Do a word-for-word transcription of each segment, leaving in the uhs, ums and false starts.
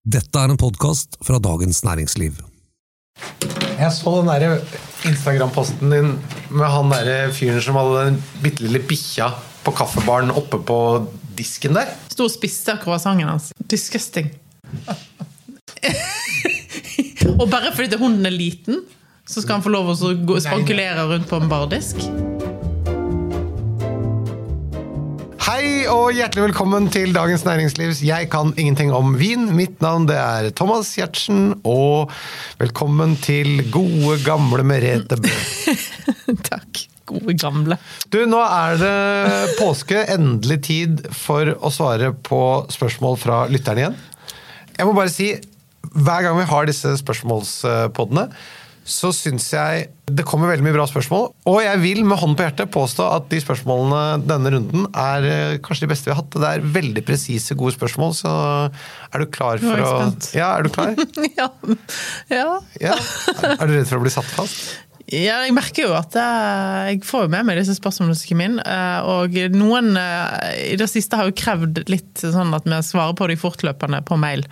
Dette er en podcast fra Dagens Næringsliv. Jeg så den der Instagram-posten din med han der fyren som hadde den bittelille bikkja på kaffebaren oppe på disken der. Stor spiste av croissanten hans. Disgusting. Og bare fordi hunden er liten, så skal han få lov å gå, spankulere rundt på en bardisk. Hei og hjertelig velkommen til Dagens Næringslivs Jeg kan ingenting om vin. Mitt navn det er Thomas Giertsen, og velkommen til gode gamle Merete Bø. Takk, gode gamle. Du, nå er det påske, endelig tid for å svare på spørsmål fra lytterne igjen. Jeg må bare si, hver gang vi har disse spørsmålspoddene, så synes jeg det kommer veldig mye bra spørsmål, og jeg vil med hånd på hjertet påstå at de spørsmålene denne runden er kanskje de beste vi har hatt. Det er veldig presise, gode spørsmål, så er du klar for å... Ja, er du klar? ja. ja. ja. Er du redd for å bli satt fast? Ja, jeg merker jo at jeg får jo med meg disse spørsmålene som kommer inn, og noen i det siste har jo krevd litt sånn at vi svarer på de fortløpende på mail.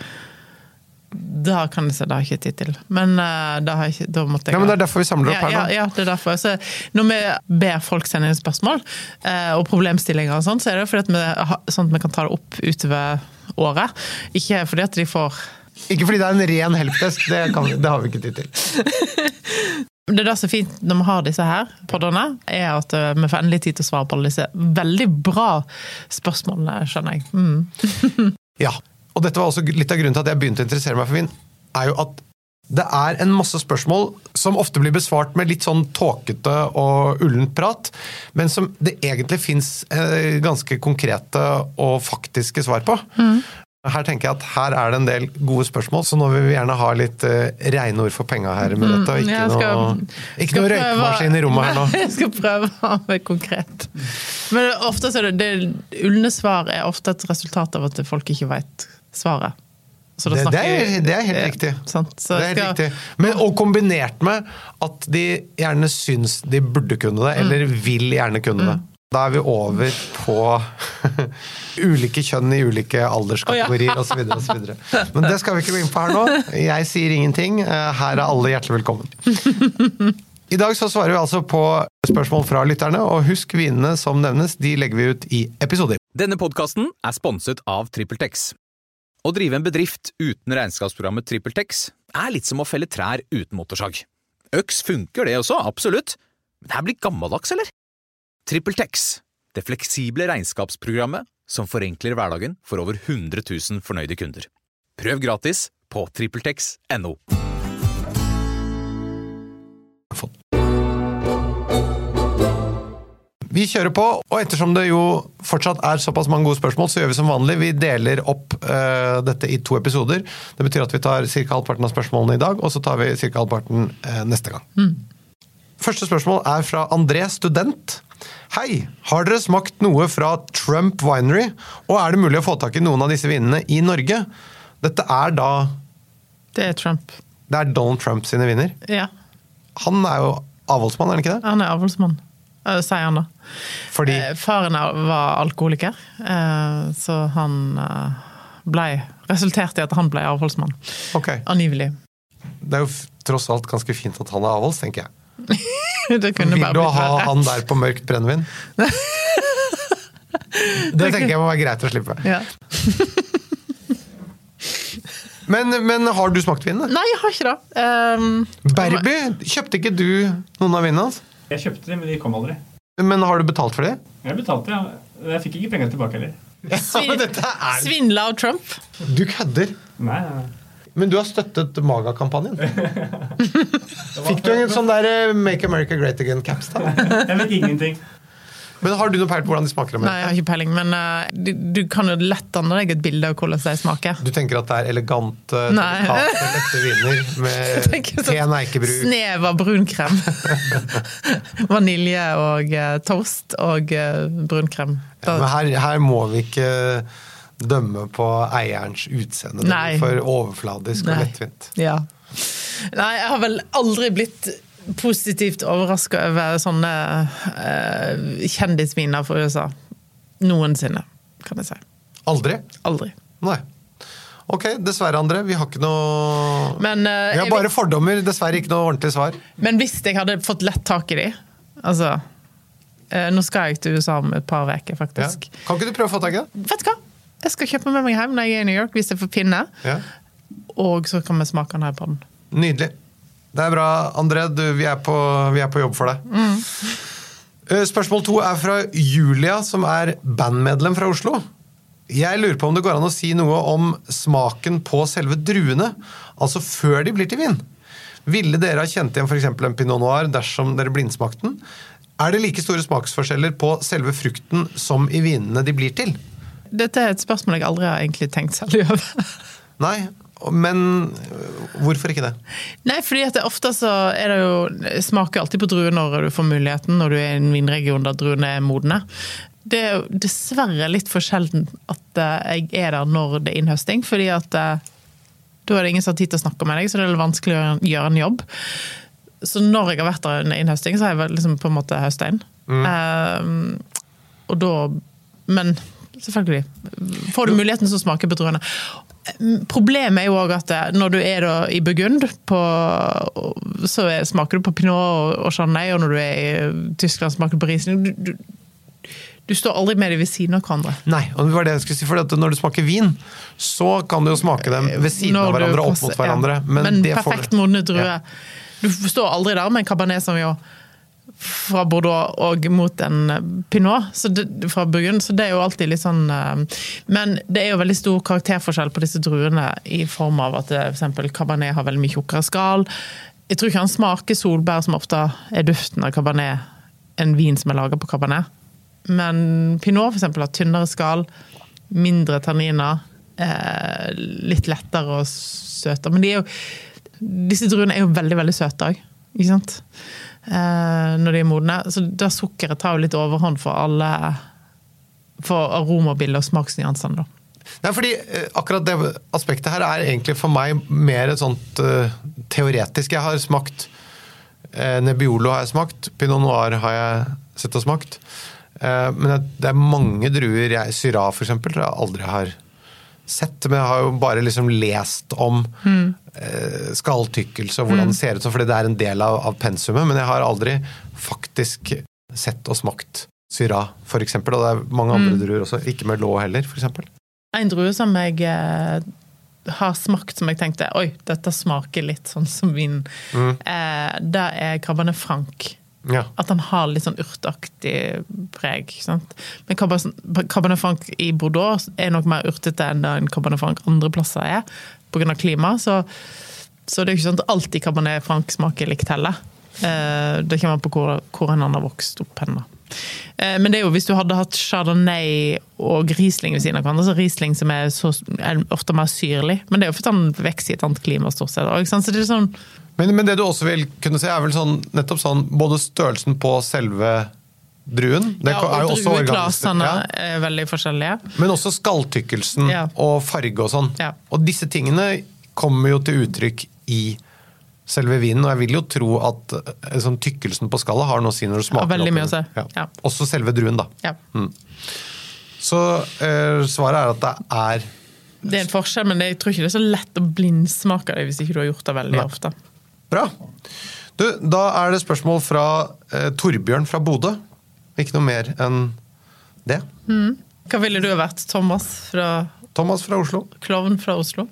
Da kan jeg si, det har jeg ikke tid til. Men uh, da, har jeg ikke, da måtte jeg... Ja, men det er derfor vi samler opp ja, her nå. Ja, ja, det er derfor. Så når vi ber folk sende inn spørsmål uh, og problemstillinger og sånt, så er det fordi at vi, sånn at vi kan ta det opp utover året. Ikke fordi at de får... Ikke fordi det er en ren helpdesk, det, kan, det har vi ikke tid til. Det er det som er fint når vi har disse her poddene, er at vi får endelig tid til å svare på alle disse veldig bra spørsmålene, skjønner jeg. Mm. Ja. Og dette var også litt av grunnen til at jeg begynte å interessere meg for vin, er jo at det er en masse spørsmål som ofte blir besvart med litt sånn tåkete og ullent prat, men som det egentlig finnes eh, ganske konkrete og faktiske svar på. Mm. Her tenker jeg at her er det en del gode spørsmål, så nå vil vi gjerne ha litt eh, rene ord for penger her med dette, og ikke mm, skal, noe, ikke noe røykmaskin i rommet her nå. Jeg skal prøve å ha det konkret. Men ofte så er det, det ullne svar er ofte et resultat av at folk ikke vet svaret. Så det, snakker, det, er, det er helt ja, riktig. Sant? Så det er skal... riktig. Men, og kombinert med at de gjerne syns de burde kunne det, eller mm. vil gjerne kunne mm. det. Da er vi over på ulike kjønn i ulike alderskategorier, oh, ja. og så videre, og så videre. Men det skal vi ikke gå inn på her nå. Jeg sier ingenting. Her er alle hjertelig velkommen. I dag så svarer vi altså på spørsmål fra lytterne, og husk vinene som nevnes, de legger vi ut i episoder. Denne podcasten er sponset av TrippelTex. Å drive en bedrift uten regnskapsprogrammet TrippelTex er litt som å felle trær uten motorsag. Øks funker det også, absolutt. Men det her blir gammeldags, eller? TrippelTex, det fleksible regnskapsprogrammet som forenkler hverdagen for over hundre tusen fornøyde kunder. Prøv gratis på trippeltex punktum no. Vi kjører på, og ettersom det jo fortsatt er såpass mange gode spørsmål, så gjør vi som vanlig. Vi deler opp uh, dette i to episoder. Det betyr at vi tar cirka halvparten av spørsmålene i dag, og så tar vi cirka halvparten uh, neste gang. Mm. Første spørsmål er fra André Student. Hei, har dere smakt noe fra Trump Winery, og er det mulig å få tak i noen av disse vinene i Norge? Dette er da... Det er Trump. Det er Donald Trump sine viner? Ja. Han er jo avholdsmann, er han ikke det? Han er avholdsmann. Sier han da. Fordi... Faren var alkoholiker, så han ble, resulterte i at han ble avholdsmann. Ok. Angivelig. Det er jo tross alt ganske fint at han er avholds, tenker jeg. Det kunne Vil bare du blitt ha verre. han der på mørkt brennevin? Det tenker jeg må være greit å slippe. Ja. men, men har du smakt vinene? Nei, jeg har ikke det. Um, Berby, kjøpte ikke du noen av vinene hans? Jeg kjøpte det, men de kom aldri. Men har du betalt for det? Jeg betalte, ja. Jeg fikk ikke penger tilbake heller. Svin, ja, dette er... Svindla av Trump. Du kødder. Nei, nei, nei. Men du har støttet MAGA-kampanjen. Fikk du en sånn der Make America Great Again caps da? Jeg vet ingenting. Men har du noe peil på hvordan de smaker? Nei, jeg har ikke peiling, men uh, du, du kan jo lett danne deg et bilde av hvordan de smaker. Du tenker at det er elegante, delikate, lette viner med pen eikebru. Snev av brunkrem. Vanilje og uh, toast og uh, brunkrem. Ja, men her, her må vi ikke dømme på eierens utseende. Det er for overfladisk Nei. Og lettvint. Ja. Nei, jeg har vel aldri blitt positivt overrasket over sånne uh, kjendisviner for U S A. Noensinne, kan jeg si. Aldri? Aldri. Nei. Ok, dessverre André, vi har ikke noe... Men, uh, vi har bare fordommer, dessverre ikke noe ordentlig svar. Men hvis jeg hadde fått lett tak i de, altså, uh, nå skal jeg til U S A om et par veker faktisk. Ja. Kan ikke du prøve å få tak i det? Vet du hva? Jeg skal kjøpe med meg hjem når jeg er i New York, hvis jeg får pinne. Ja. Og så kan vi smake den her på den. Nydelig. Det er bra, André, du, vi, er på, vi er på jobb for deg. Mm. Spørsmål to er fra Julia, som er bandmedlem fra Oslo. Jeg lurer på om det går an å si noe om smaken på selve druene, altså før de blir til vin. Ville dere ha kjent igjen for eksempel en Pinot Noir dersom dere blindsmakte den? Er det like store smaksforskjeller på selve frukten som i vinene de blir til? Dette er et spørsmål jeg aldri har egentlig tenkt selv over. Nei, men hvorfor ikke det? Nei, fordi at det ofte så er det jo, smaker alltid på druer når du får muligheten, når du er i en vinregion der druene er modne. Det er jo dessverre litt for sjelden at jeg er der når det er innhøsting, fordi at da er det ingen som har tid til å snakke med deg, så det er vanskelig å gjøre en jobb. Så når jeg har vært der under innhøsting, så har jeg vel liksom på en måte høstet inn. Mm. Um, og da, men selvfølgelig, får du muligheten så smaker på druene. Problemet er jo også at når du er da i Burgund, på, så er, smaker du på Pinot og, og Chardonnay, og når du er i Tyskland smaker du på Riesling. Du, du, du står aldri med dem ved siden av hverandre. Nei, og det var det jeg skulle si, for at når du smaker vin, så kan du jo smake dem ved siden når av hverandre, opp mot hverandre. Ja. Men, men det perfekt modne drue. Ja. Du står aldri der med en Cabernet som jo fra Bordeaux og mot en Pinot så det, fra Burgund, så det er jo alltid litt sånn men det er jo veldig stor karakterforskjell på disse druene i form av at for eksempel Cabernet har veldig mye tjukkere skal. Jeg tror ikke han smaker solbær som ofte er duften av Cabernet en vin som er laget på Cabernet, men Pinot for eksempel har tynnere skal, mindre tanniner, eh, litt lettere og søtere, men de er jo, disse druene er jo veldig, veldig søte også, ikke sant? Når de er modne, så da sukkeret tar jo litt overhånd for alle for aromabildet og smaksnyansene da. Nei, fordi akkurat det aspektet her er egentlig for meg mer et sånt uh, teoretisk. Jeg har smakt uh, Nebbiolo har jeg smakt, Pinot Noir har jeg sett og smakt, uh, men det er mange druer, jeg, Syrah for eksempel, jeg aldri har sett, men jeg har jo bare liksom lest om mm. eh, skalltykkelse og hvordan mm. det ser ut, fordi det er en del av, av pensumet, men jeg har aldri faktisk sett og smakt Syrah, for eksempel, og det er mange andre mm. druer også, ikke Merlot heller, for eksempel. En drue som jeg eh, har smakt, som jeg tenkte, oi, dette smaker litt sånn som vin, mm. eh, det er Cabernet Franc. Ja. At han har litt sånn urtaktig preg, ikke sant? Men Cabernet Franc i Bordeaux er nok mer urtete enn en Cabernet Franc andre plasser er, på grunn av klima, så, så det er jo ikke sånn at alltid Cabernet Franc smaker likt heller. Eh, det kommer på hvor, hvor han har vokst opp henne. Eh, men det er jo hvis du hadde hatt Chardonnay og Riesling ved siden av hverandre, så Riesling som er, så, er ofte mer syrlig, men det er jo for at han vekster i et annet klima stort sett, ikke sant? Så det er sånn Men, men det du også vil kunne se er vel sånn, nettopp sånn, både størrelsen på selve druen, det ja, er jo også drueklasene ja. er veldig forskjellige. Men også skalltykkelsen ja. Og farge og sånn. Ja. Og disse tingene kommer jo til uttrykk i selve vinen, og jeg vil jo tro at sånn, tykkelsen på skallet har noe å si når du smaker. Ja, veldig mye å se. Ja. Ja. Også selve druen da. Ja. Mm. Så eh, svaret er at det er det er en forskjell, men jeg tror ikke det er så lett å blindsmake det hvis ikke du har gjort det veldig Nei. Ofte. Bra. Du, da er det spørsmål fra eh, Torbjørn fra Bodø. Ikke noe mer enn det. Mm. Hva ville du ha vært? Thomas fra... Thomas fra Oslo. Klovn fra Oslo.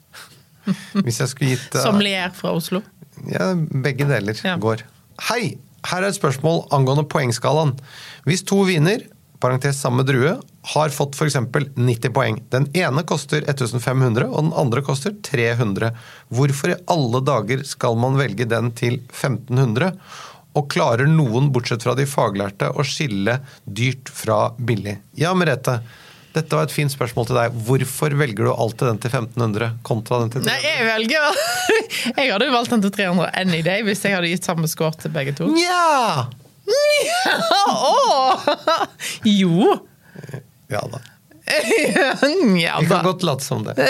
Hvis jeg skulle gitt... Uh, Sommelier fra Oslo. Ja, begge deler ja. Går. Hei, her er et spørsmål angående poengskalaen. Hvis to viner, parentes samme drue, har fått for eksempel nitti poeng. Den ene koster tusen fem hundre, og den andre koster tre hundre. Hvorfor i alle dager skal man velge den til femten hundre? Og klarer noen, bortsett fra de faglærte, å skille dyrt fra billig? Ja, Merete, dette var et fint spørsmål til deg. Hvorfor velger du alltid den til femten hundre kontra den til tre hundre? Nei, jeg velger... Jeg hadde jo valgt den til tre hundre any day hvis jeg hadde gitt samme score til begge to. Ja! Ja! Åh! Jo! Ja da. Ja da. Vi kan godt late som det.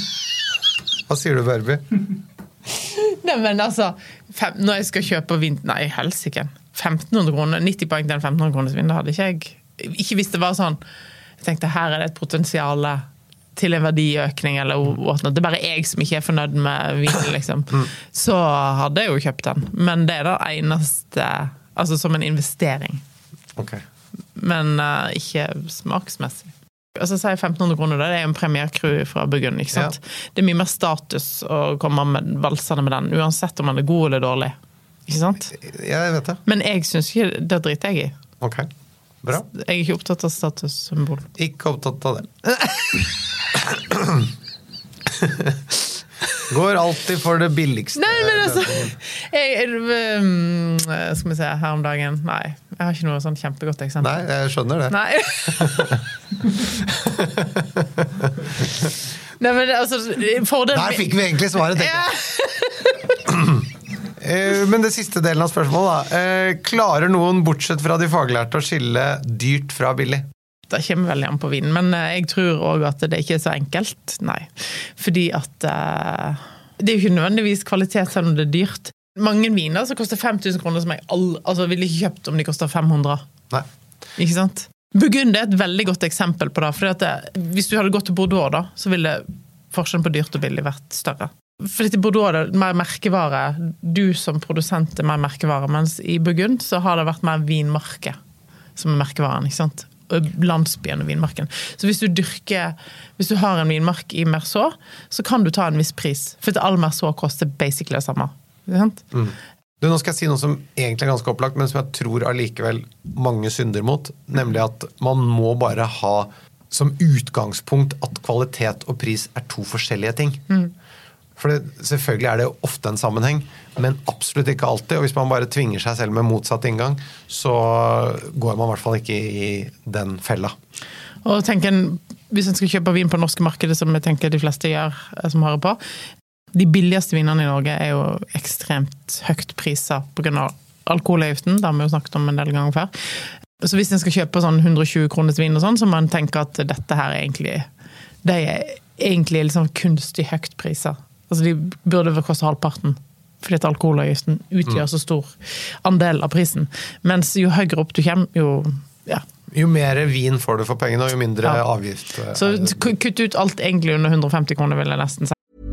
Hva sier du, Barbie? Nei, men altså, fem, når jeg skal kjøpe vin... Nei, helst ikke. femten hundre kroner, nitti poeng til en femten hundre kroners vin, det hadde ikke jeg... Ikke hvis det var sånn... Jeg tenkte, her er det et potensiale til en verdiøkning, eller whatnot. Det er bare jeg som ikke er fornøyd med vinen, liksom. Så hadde jeg jo kjøpt den. Men det er det eneste, altså som en investering. Ok. Men uh, ikke smaksmessig. Altså sier femten hundre kroner, det er en Premier Cru fra Burgund, ikke sant? Ja. Det er mye mer status å komme med valsene med den, uansett om den er god eller dårlig. Ikke sant? Ja, jeg vet det. Men jeg synes ikke, det driter jeg i. Ok, bra. Jeg er ikke opptatt av statussymbol. Ikke opptatt av det. Går alltid for det billigste. Nei, men altså jeg, um, skal vi se, her om dagen nei, jeg har ikke noe sånn kjempegodt eksempel. Nei, jeg skjønner det. Nei. Nei, men altså fordelen... Der fikk vi egentlig svaret, tenker jeg. Men det siste delen av spørsmålet da. Klarer noen, bortsett fra de faglærte, å skille dyrt fra billig? Det kommer veldig an på vinen, men jeg tror også at det ikke er så enkelt, nei. Fordi at uh, det er jo ikke nødvendigvis kvalitet selv om det er dyrt. Mange viner som koster fem tusen kroner som jeg all, altså, ville ikke kjøpt om de koster fem hundre. Nei. Ikke sant? Burgund er et veldig godt eksempel på det, for at det, hvis du hadde gått til Bordeaux da, så ville forskjellen på dyrt og billig vært større. For i Bordeaux er det mer merkevare, du som produsent er mer merkevare, mens i Burgund så har det vært mer vinmarke som er merkevaren, ikke sant? Landsbyen og vinmarken. Så hvis du dyrker, hvis du har en vinmark i Merceau, så kan du ta en viss pris, for at all Merceau koster basically det samme. Ikke sant? Mm. Du, nå skal jeg si noe som egentlig er ganske opplagt, men som jeg tror allikevel mange synder mot, nemlig at man må bare ha som utgangspunkt at kvalitet og pris er to forskjellige ting. Mm. For det, selvfølgelig er det ofte en sammenheng, men absolutt ikke alltid, og hvis man bare tvinger seg selv med motsatt inngang, så går man i hvert fall ikke i den fella. Og tenk en, hvis en skal kjøpe vin på norske markedet, som jeg tenker de fleste gjør, som hører på, de billigste vinene i Norge er jo ekstremt høyt priser på grunn av alkoholavgiften, det har vi jo snakket om en del ganger før. Så hvis en skal kjøpe sånn hundre og tjue kroners vin og sånn, så må man tenke at dette her er egentlig, det er egentlig liksom kunstig høyt priser. Altså de burde vel koste halvparten, fordi at alkoholavgiften utgjør så stor andel av prisen. Mens jo høyere opp du kommer, jo, ja. Jo mer vin får du for pengene, og jo mindre ja. avgift. Så kutt ut alt egentlig under hundre og femti kroner, vil jeg nesten si.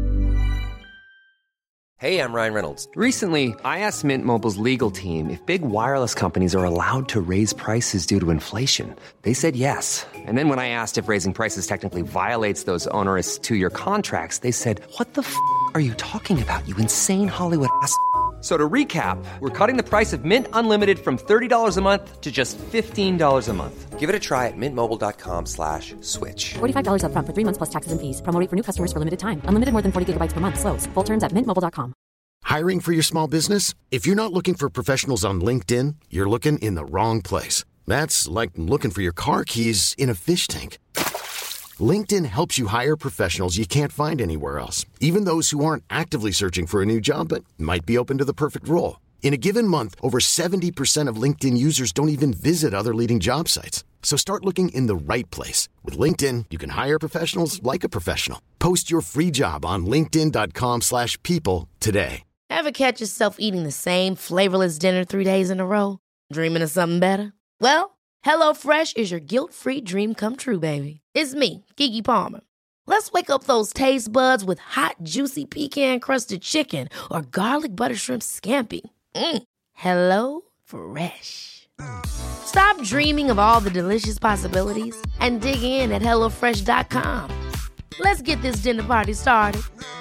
Hey, I'm Ryan Reynolds. Recently, I asked Mint Mobile's legal team if big wireless companies are allowed to raise prices due to inflation. They said yes. And then when I asked if raising prices technically violates those onerous two-year contracts, they said, what the f*** are you talking about, you insane Hollywood ass f- So to recap, we're cutting the price of Mint Unlimited from thirty dollars a month to just fifteen dollars a month. Give it a try at mintmobile.com slash switch. forty-five dollars up front for three months plus taxes and fees. Promo rate for new customers for limited time. Unlimited more than forty gigabytes per month. Slows full terms at mint mobile dot com. Hiring for your small business? If you're not looking for professionals on LinkedIn, you're looking in the wrong place. That's like looking for your car keys in a fish tank. LinkedIn helps you hire professionals you can't find anywhere else, even those who aren't actively searching for a new job but might be open to the perfect role. In a given month, over seventy percent of LinkedIn users don't even visit other leading job sites. So start looking in the right place. With LinkedIn, you can hire professionals like a professional. Post your free job on linkedin.com slash people today. Ever catch yourself eating the same flavorless dinner three days in a row? Dreaming of something better? Well, HelloFresh is your guilt-free dream come true, baby. It's me, Keke Palmer. Let's wake up those taste buds with hot, juicy pecan-crusted chicken or garlic butter shrimp scampi. Mm. Hello Fresh. Stop dreaming of all the delicious possibilities and dig in at hello fresh dot com. Let's get this dinner party started.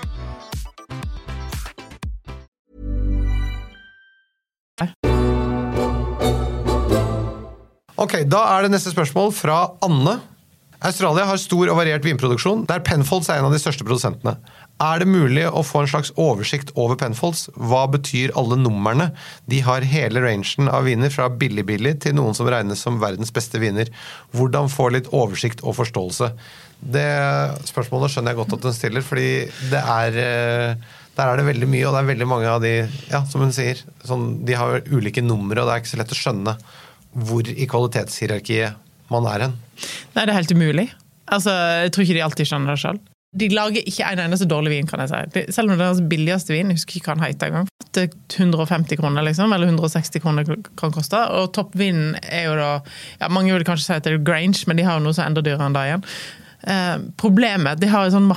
Ok, da er det neste spørsmål fra Anne. Australia har stor og variert vinproduksjon, der Penfolds er en av de største produsentene. Er det mulig å få en slags oversikt over Penfolds? Hva betyr alle numrene? De har hele rangen av viner fra billig-billig til noen som regnes som verdens beste viner. Hvordan få litt oversikt og forståelse? Det spørsmålet skjønner jeg godt at den stiller, fordi det er, der er det veldig mye, og det er veldig mange av de, ja, som hun sier, sånn, de har ulike numre, og det er ikke så lett å skjønne hvor i kvalitetshierarkiet man er hen. Nei, det er helt umulig. Altså, jeg tror ikke de alltid skjønner det selv. De lager ikke en eneste dårlig vin, kan jeg si. Selv om det er den billigste vin, jeg husker ikke hva han heter en gang, det er hundre og femti kroner liksom, eller hundre og seksti kroner kan koste, og toppvinen er jo da, ja, mange vil kanskje si at det er Grange, men de har jo noe som er enda dyrere enn det igjen. Eh, problemet, de har en sånn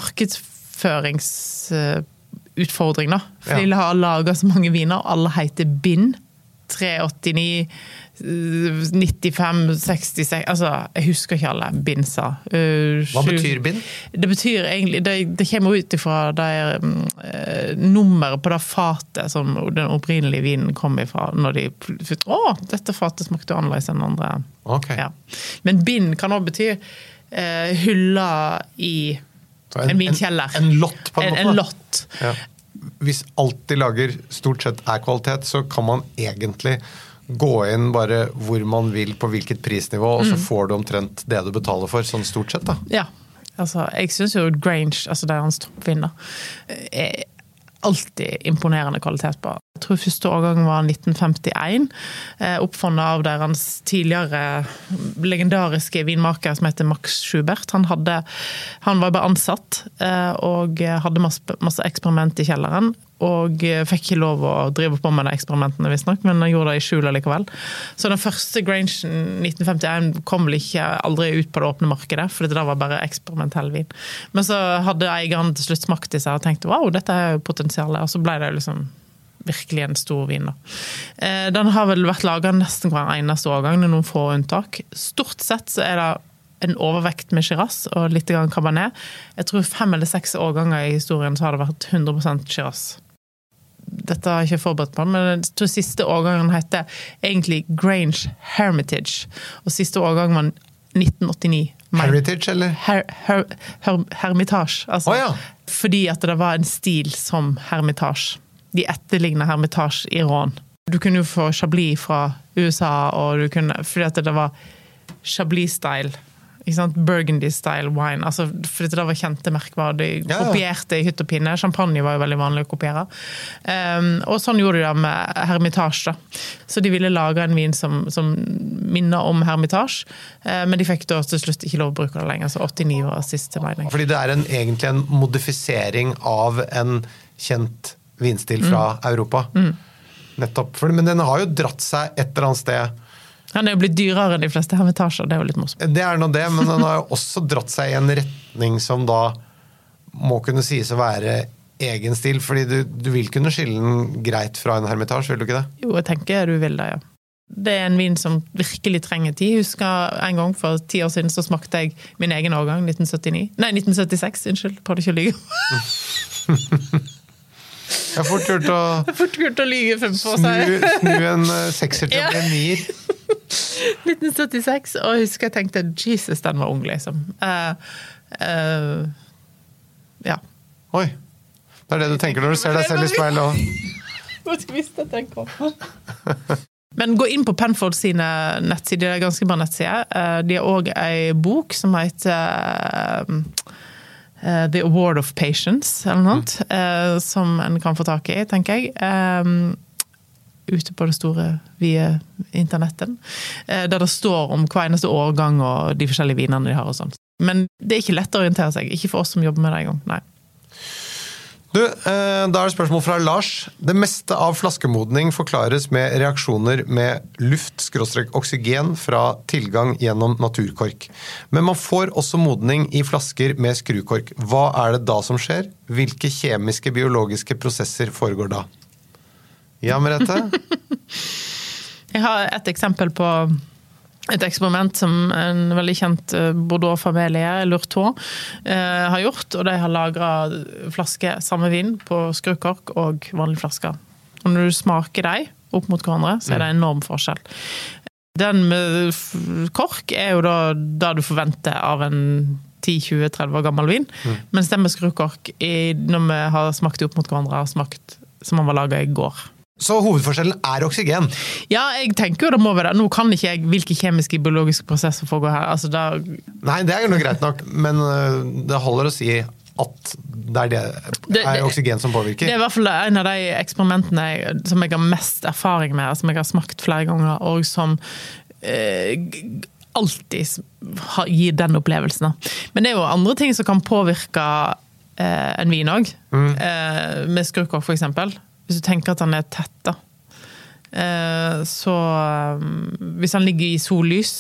markedsføringsutfordring da. For ja. De har laget så mange viner, og alle heter Bin. tre åttini, nittifem, sekstiseks, altså, jeg husker ikke alle Binsa. Uh, Hva betyr Bin? Det betyr egentlig, det, det kommer ut ifra det uh, nummeret på det fatet som den opprinnelige vinen kom ifra, når de, å, dette fatet smakte annerledes enn andre. Okay. Ja. Men Bin kan også bety uh, hylla i en, en vinkjeller. En, en lott på en, en måte. En lott. Ja. Hvis alt de lager stort sett er kvalitet, så kan man egentlig gå inn bare hvor man vil på hvilket prisnivå, og så får du omtrent det du betaler for, sånn stort sett da. Ja, altså jeg synes jo Grange, altså det er hans toppvinner, er alltid imponerende kvalitet på. Jeg tror første årgang var nitten femtien, oppfunnet av deres tidligere legendariske vinmaker som heter Max Schubert. Han, hadde, han var bare ansatt og hadde masse, masse eksperiment i kjelleren, og fikk ikke lov å drive på med de eksperimentene visst nok, men han gjorde det i skjul likevel. Så den første Grange nitten femtien kom vel ikke aldri ut på det åpne markedet, for det var bare eksperimentell vin. Men så hadde eieren til slutt smakt i seg og tenkte, wow, dette er jo potensialet, og så ble det liksom virkelig en stor vin da. Den har vel vært laget nesten hver eneste årgang, det er noen få unntak. Stort sett så er det en overvekt med Shiraz og litt grann Cabernet. Jeg tror fem eller seks årganger i historien så har det vært hundre prosent Shiraz. Dette har jeg ikke forberedt på, men jeg tror siste årgangen heter egentlig Grange Hermitage, og siste årgang var nitten åttini. Heritage, eller? Her, her, her, hermitage, altså. Oh, ja. Fordi at det var en stil som hermitage. De etterligner hermitage i Rhône. Du kunne jo få Chablis fra U S A, og du kunne, fordi at det var Chablis-style, ikke sant? Burgundy-style wine, altså, fordi det var kjente merkvarer, de ja, ja. Kopierte i hytt og pinne, champagne var jo veldig vanlig å kopiere, um, og sånn gjorde de det med Hermitage da. Så de ville lage en vin som, som minner om Hermitage, uh, men de fikk da til slutt ikke lov å bruke det lenger, så åttini var siste mening. Fordi det er en, egentlig en modifisering av en kjent vinstil fra mm. Europa. Mm. Nettopp, for, men den har jo dratt seg et eller annet sted. Han er jo blitt dyrere enn de fleste hermitasjer, det er jo litt morsomt. Det er noe det, men den har jo også dratt seg i en retning som da må kunne sies å være egen stil, fordi du, du vil kunne skille den greit fra en hermitage, vil du ikke det? Jo, jeg tenker du vil det, ja. Det er en vin som virkelig trenger tid. Jeg husker en gang for ti år siden så smakte jeg min egen årgang, nitten syttini. Nei, nitten syttiseks, unnskyld, prøvde ikke å lyge. Jeg har fort gjort å, fort gjort å lyge for seg. Snu, snu en sekser til en nier. nitten syttiseks, og jeg husker jeg tenkte, Jesus, den var ung, liksom. Uh, uh, ja. Oi, det er det du tenker når du ser deg selv i speil og... Hva skal visst jeg tenker om? Men gå inn på Penfolds sine nettsider, det er ganske bra nettsider. Uh, de har også en bok som heter... Uh, Uh, The Award of Patience, eller noe, mm. uh, som en kan få tak i, tenker jeg. Um, ute på det store, via internetten. Uh, der det står om hver eneste årgang og de forskjellige vinene de har og sånt. Men det er ikke lett å orientere seg, ikke for oss som jobber med det en gang, nei. Du, eh, da er det spørsmål fra Lars. Det meste av flaskemodning forklares med reaksjoner med luft-oksygen fra tilgang gjennom naturkork. Men man får også modning i flasker med skrukork. Hva er det da som skjer? Hvilke kjemiske, biologiske prosesser foregår da? Ja, Merete? Jeg har et eksempel på et eksperiment som en veldig kjent Bordeaux-familie, Lurton, eh, har gjort, og de har lagret flasker samme vin på skrukork og vanlige flasker. Og når du smaker dem opp mot hverandre, så er det en enorm forskjell. Den med kork er jo da, da du forventer av en ti, tjue, tretti år gammel vin, mm. mens den med skrukork, når vi har smakt det opp mot hverandre, har smakt som man var laget i går. Så hovedforskjellen er oksygen? Ja, jeg tenker jo det må være det. Nå kan ikke jeg hvilke kjemiske, biologiske prosesser foregår her. Altså, da... Nei, det er jo noe greit nok, men det holder å si at det er, det, det er oksygen som påvirker. Det er i hvert fall en av de eksperimentene jeg, som jeg har mest erfaring med, som jeg har smakt flere ganger, og som eh, alltid gir den opplevelsen. Men det er jo andre ting som kan påvirke eh, en vin også, mm. eh, med skrukork for eksempel. Hvis du tenker at den er tett da, så hvis den ligger i sollys,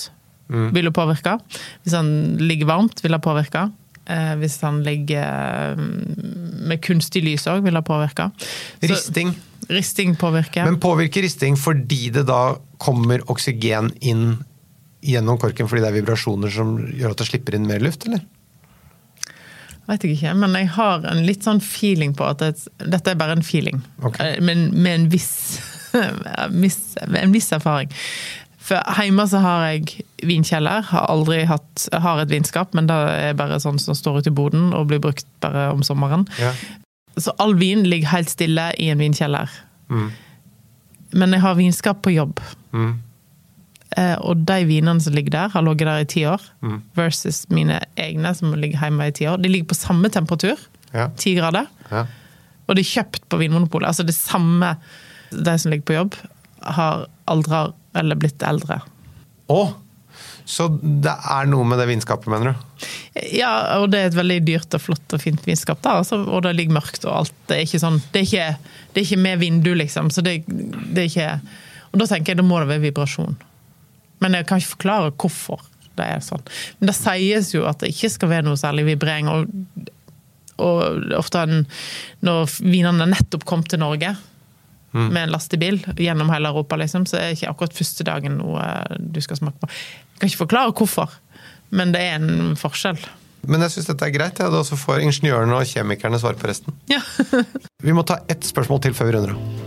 Mm. vil jo påvirke. Hvis han ligger varmt, vil det påvirke. Eh, hvis han ligger med kunstig lys også, vil det påvirke. Så, risting. Risting påvirker. Men påvirker risting fordi det da kommer oksygen inn gjennom korken fordi det er vibrasjoner som gjør at det slipper inn mer luft, eller? Vet jeg ikke, men jeg har en litt sånn feeling på at det, dette er bare en feeling. Okay. Men med en viss, en viss erfaring. For hjemme så har jeg vinkjeller, har aldri hatt, har et vinskap, men det er bare sånn som står ute i boden og blir brukt bare om sommeren. Ja. Så all vin ligger helt stille i en vinkjeller. Mm. Men jeg har vinskap på jobb. Mm. Eh, og de vinene som ligger der, har ligget der i ti år, mm. versus mine egne som ligger hjemme i ti år. De ligger på samme temperatur, ja. ti grader, ja. og de er kjøpt på Vinmonopolet. Altså det samme, de som ligger på jobb, har aldre eller blitt eldre. Åh, så det er noe med det vinskapet, mener du? Ja, og det er et veldig dyrt og flott og fint vinskap da, altså, og det ligger mørkt og alt. Det er ikke sånn, det er ikke, det er ikke med vindu liksom, så det, det er ikke, og da tenker jeg, da må det være vibrasjon. Men jeg kan ikke forklare hvorfor det er sånn. Men det sies jo at det ikke skal være noe særlig vibrering, og, og ofte en, når vinene nettopp kom til Norge, mm. med en lastebil gjennom hele Europa, liksom, så er det ikke akkurat første dagen noe du skal smake på. Jeg kan ikke forklare hvorfor, men det er en forskjell. Men jeg synes dette er greit, ja, da så får ingeniørene og kjemikerne svar på resten. Ja. Vi må ta ett spørsmål til før vi runder av.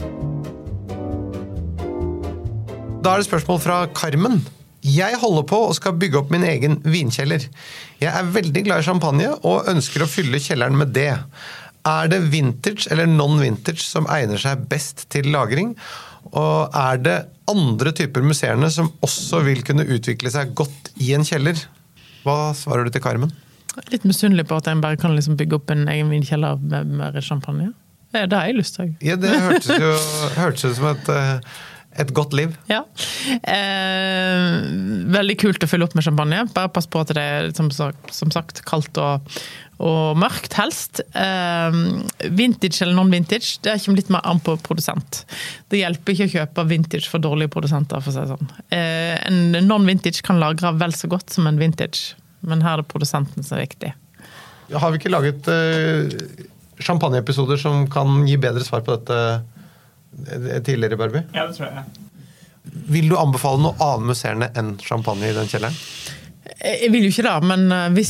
Da er det spørsmål fra Carmen. Jeg holder på og skal bygge opp min egen vinkjeller. Jeg er veldig glad i champagne og ønsker å fylle kjelleren med det. Er det vintage eller non-vintage som egner seg best til lagring? Og er det andre typer museerne som også vil kunne utvikle seg godt i en kjeller? Hva svarer du til Carmen? Litt misunnelig på at jeg bare kan liksom bygge opp en egen vinkjeller med mer champagne. Det har jeg lyst til. Ja, det hørtes jo hørtes ut som et... Et godt liv. Ja. Eh, veldig kult å fylle opp med champagne. Bare pass på at det er som sagt, som sagt kaldt og, og mørkt helst. Eh, vintage eller non-vintage, det kommer litt mer an på produsent. Det hjelper ikke å kjøpe vintage for dårlige produsenter, for å si sånn. Eh, en non-vintage kan lagre vel så godt som en vintage, men her er det produsenten som er viktig. Har vi ikke laget uh, champagneepisoder som kan gi bedre svar på dette tidligere, Barbie? Ja, det tror jeg. Vil du anbefale noe annet musserende enn champagne i den kjelleren? Jeg vil jo ikke det, men hvis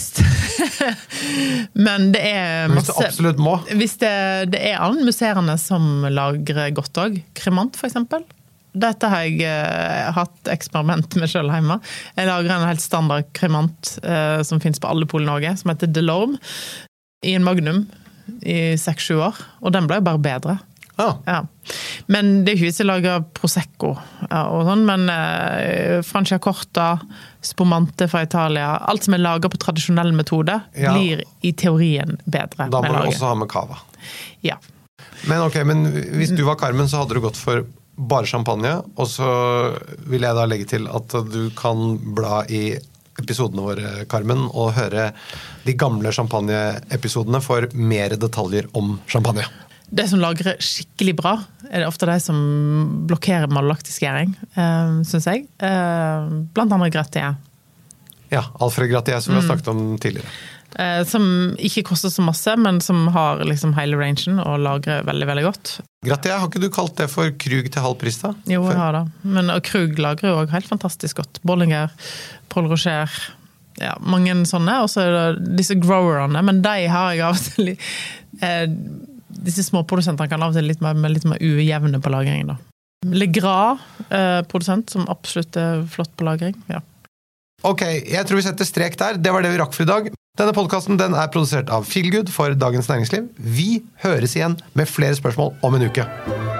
men det er masse... Hvis du absolutt må? Hvis det, det er annen musserende som lagrer godt også. Kremant, for eksempel. Dette har jeg uh, hatt eksperiment med selv hjemme. Jeg lager en helt standard kremant uh, som finnes på alle Polen i Norge, som heter Delorme, i en magnum i seks sju år, og den ble jo bare bedre. Ah. Ja. Men det er ikke hvis jeg lager Prosecco ja, og sånn, men eh, Franciacorta, Spumante fra Italia, alt som er laget på tradisjonell metode, ja. Blir i teorien bedre. Da må du også ha med cava. Ja. Men ok, men hvis du var Carmen, så hadde du gått for bare champagne, og så vil jeg da legge til at du kan bla i episodene våre, Carmen, og høre de gamle champagne-episodene for mer detaljer om champagne. Det som lagrer skikkelig bra, er det ofte de som blokkerer malolaktisk gjæring, eh, synes jeg. Eh, blant andre Gratier. Ja, Alfred Gratier, som vi har snakket om tidligere. Eh, som ikke koster så masse, men som har liksom hele rangen og lagrer veldig, veldig godt. Gratier, har ikke du kalt det for Krug til halv pris da? Jo, jeg har det. Men og Krug lagrer jo også helt fantastisk godt. Bollinger, Paul Rocher, ja, mange sånne. Og så er det disse growerne, men de har jeg av og til... Eh, disse små produsentene kan av og til litt mer, litt mer ujevne på lagringen da. Legras eh, produsent som absolutt er flott på lagring, ja. Ok, jeg tror vi setter strek der. Det var det vi rakk for i dag. Denne podcasten den er produsert av Feelgood for Dagens Næringsliv. Vi høres igjen med flere spørsmål om en uke.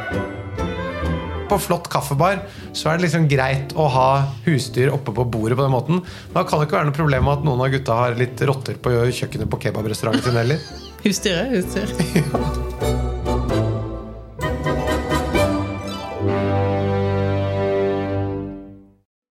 På flott kaffebar så er det liksom greit å ha husdyr oppe på bordet på den måten. Da kan det ikke være noe problem med at noen av gutta har litt rotter på kjøkkenet på kebabrestauranten sin heller. Husdyr, husdyr. Ja.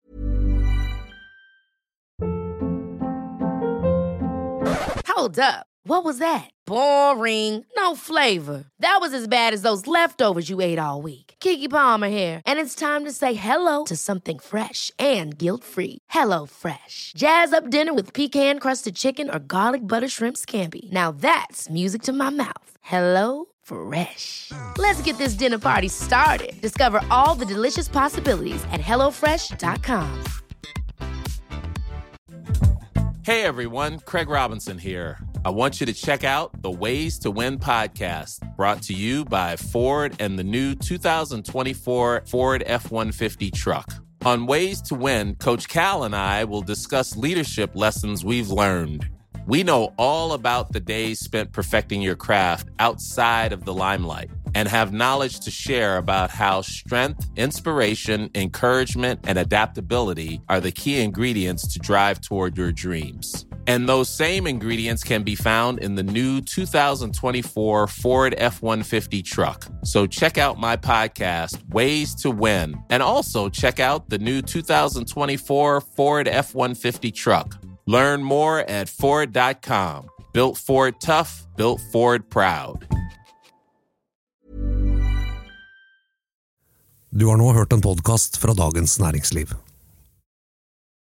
Hold up. What was that? Boring. No flavor. That was as bad as those leftovers you ate all week. Keke Palmer here, and it's time to say hello to something fresh and guilt-free. Hello Fresh. Jazz up dinner with pecan-crusted chicken or garlic butter shrimp scampi. Now that's music to my mouth. Hello Fresh. Let's get this dinner party started. Discover all the delicious possibilities at hello fresh dot com. Hey everyone, Craig Robinson here. I want you to check out the Ways to Win podcast, brought to you by Ford and the new two thousand twenty-four Ford F one fifty truck. On Ways to Win, Coach Cal and I will discuss leadership lessons we've learned. We know all about the days spent perfecting your craft outside of the limelight and have knowledge to share about how strength, inspiration, encouragement, and adaptability are the key ingredients to drive toward your dreams. And those same ingredients can be found in the new two thousand twenty-four Ford F one fifty truck. So check out my podcast, Ways to Win, and also check out the new two thousand twenty-four Ford F one fifty truck. Learn more at Ford dot com. Built Ford tough, built Ford proud. Du har nå hørt en podcast fra Dagens Næringsliv.